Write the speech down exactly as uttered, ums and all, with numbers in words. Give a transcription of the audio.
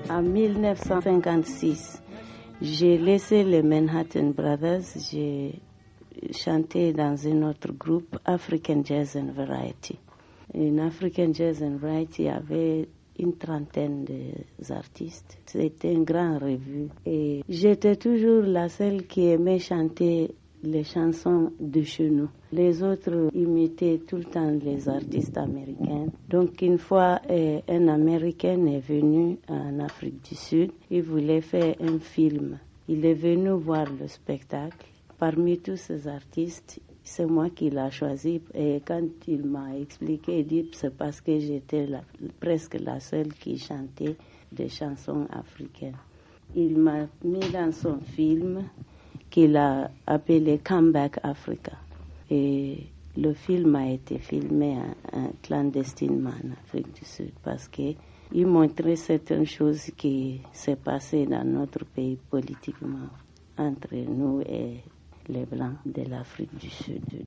En dix-neuf cent cinquante-six, j'ai laissé les Manhattan Brothers, j'ai chanté dans un autre groupe, African Jazz and Variety. En African Jazz and Variety avait une trentaine d'artistes. C'était une grande revue. Et j'étais toujours la seule qui aimait chanter les chansons de chez nous. Les autres imitaient tout le temps les artistes américains. Donc une fois, euh, un Américain est venu en Afrique du Sud. Il voulait faire un film. Il est venu voir le spectacle. Parmi tous ces artistes, c'est moi qui l'ai choisi. Et quand il m'a expliqué, il dit c'est parce que j'étais la, presque la seule qui chantait des chansons africaines. Il m'a mis dans son film qu'il a appelé Come Back Africa. Et le film a été filmé en, en clandestinement en Afrique du Sud parce qu'il montrait certaines choses qui s'est passées dans notre pays politiquement entre nous et les Blancs de l'Afrique du Sud.